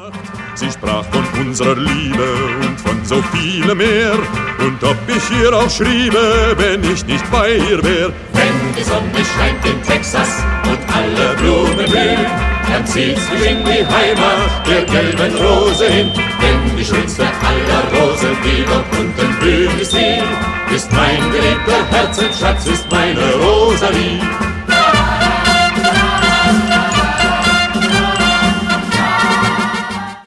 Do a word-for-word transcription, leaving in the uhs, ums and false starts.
Sie sprach von unserer Liebe und von so vielem mehr. Und ob ich ihr auch schriebe, wenn ich nicht bei ihr wär. Wenn die Sonne scheint in Texas und alle Blumen blühen, dann zieht's mich in die Heimat der gelben Rose hin. Denn die schönste aller Rosen, die dort unten blühen, ist sie, ist mein geliebter Herzensschatz, ist meine Rosalie.